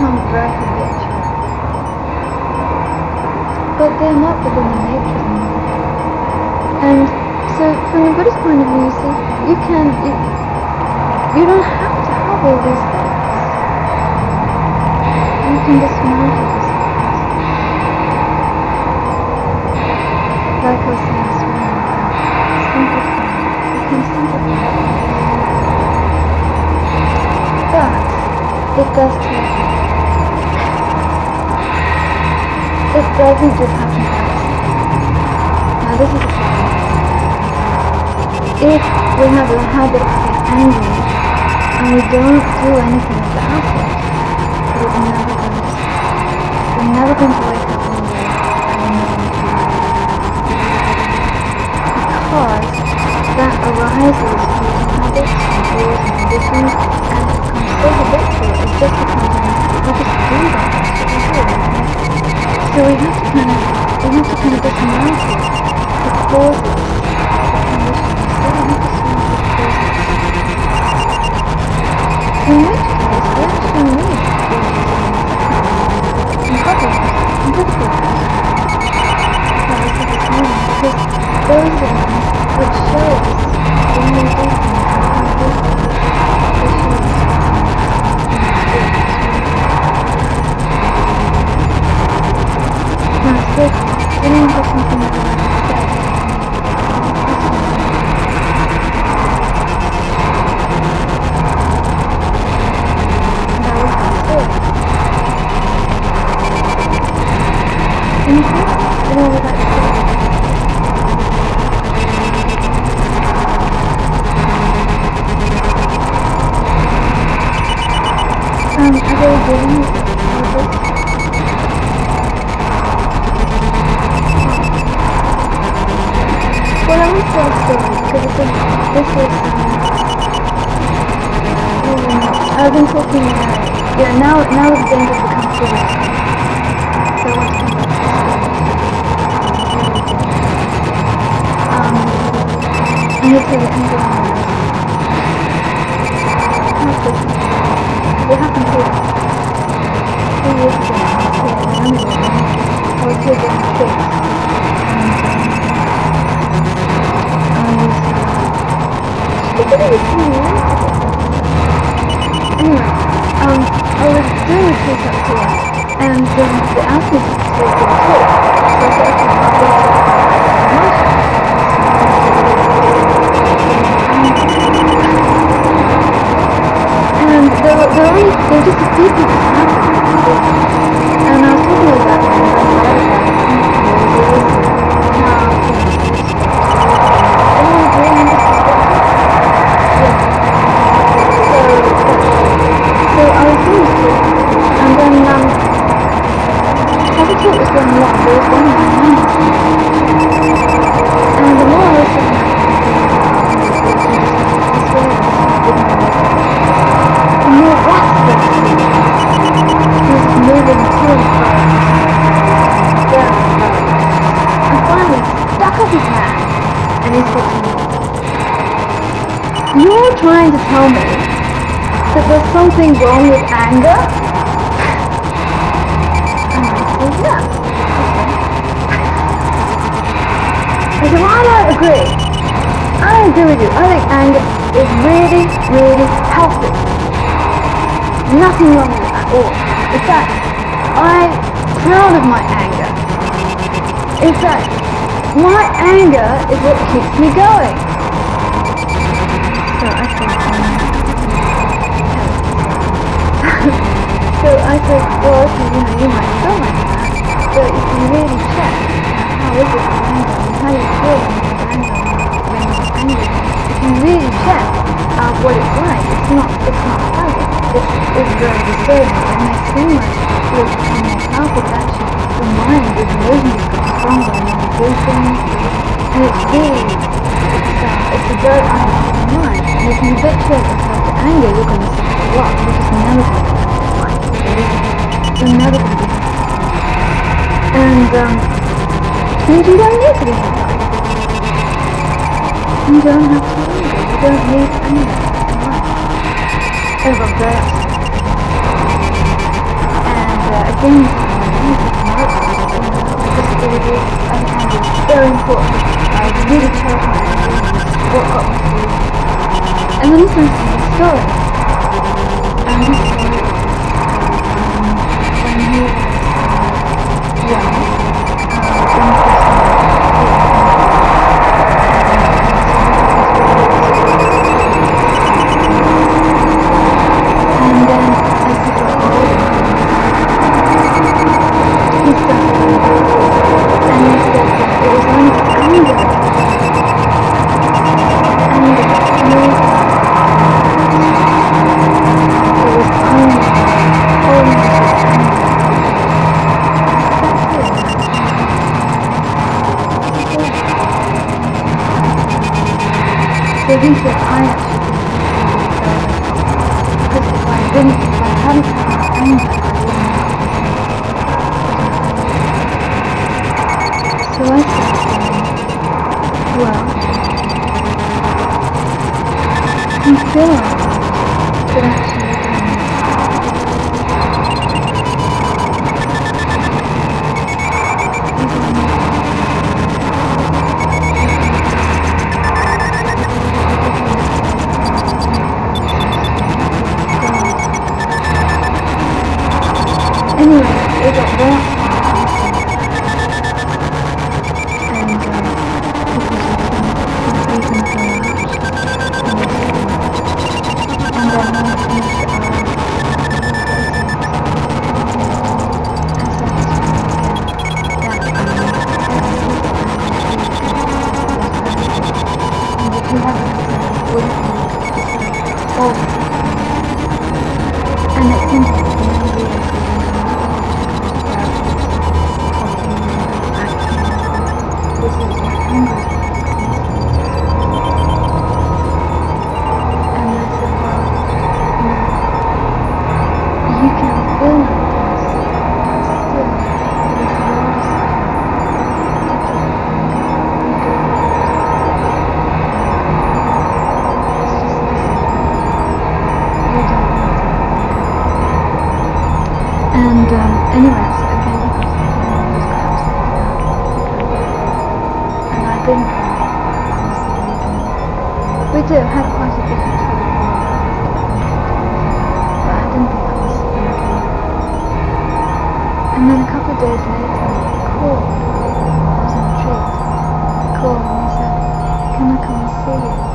become very habitual. But they're not within the nature of mind. And so from the Buddhist point of view, you see, you don't have to have all these things. You can dismantle these things. Like I was saying this morning, simplify. You can simplify. But it does take. It doesn't just happen by itself. Now this is the problem. If we have a habit of being angry and we don't do anything about it, we're never going to wake up one day and know because that arises due to habits and rules and conditions and it becomes so habitual, it just becomes we just do that, that's what we do. So we have to kind of dismantle the causes, the conditions. In which case, we actually need and difficulties. That I said this morning, because those are the ones which show us when we do things and how we do things. They show us now, it's good. Getting into something that I said. I've been talking, now it's dangerous to become serious. So I want to think about I need to tell you anything on this. It happened here 3 years ago. I was here during the States. Anyway, I was doing a talk up here, and they asked me to do a talk, so I said, okay, I'll go and there were just a few people happening, and I was talking about that, So I was doing this talk, and then as the talk was going along, there was one in my mind. And the more I was thinking the more restless he was moving to and fro. And finally stuck up his hand, and he said to me, "You're trying to tell me that there's something wrong with anger?" And I said, "Yeah." I said, "Well, I don't agree. I don't agree with you. I think anger is really, really healthy. Nothing wrong with it at all. In fact, I'm proud of my anger. In fact, my anger is what keeps me going." So I said, so I said, well, okay, you might feel like that, but if you really check how is it with anger and how you feel when you're angry, if you really check what it's like, it's not pleasant. It's very disturbing. It may seem like you're becoming more powerful, but actually the mind is emotionally getting stronger and you do things, and it's really, it's a very unhealthy mind. And if you habituate yourself to anger, you're going to suffer a lot. You're just never going to You're never going to be happy. And you don't need to be happy. You don't have to be angry. You don't need anger in life. I got very upset. things disability and it's very important. I really terrified my what got me through. And then listen to the story. And this story, when he was young, and then as he got older, he suffered, and he said that it was only anger, so he said, I actually because if I hadn't had anger, so I said, well, you feel like but actually anyway, it got very and it seems like this is what anger is. And I said, well, you can feel like this, still, it is yours. And anyway, so again, because the family was absolutely and I've been we do have quite a bit of trouble, but I didn't think I was okay. And then a couple of days later, he called. I was on a retreat. He called and he said, can I come and see you?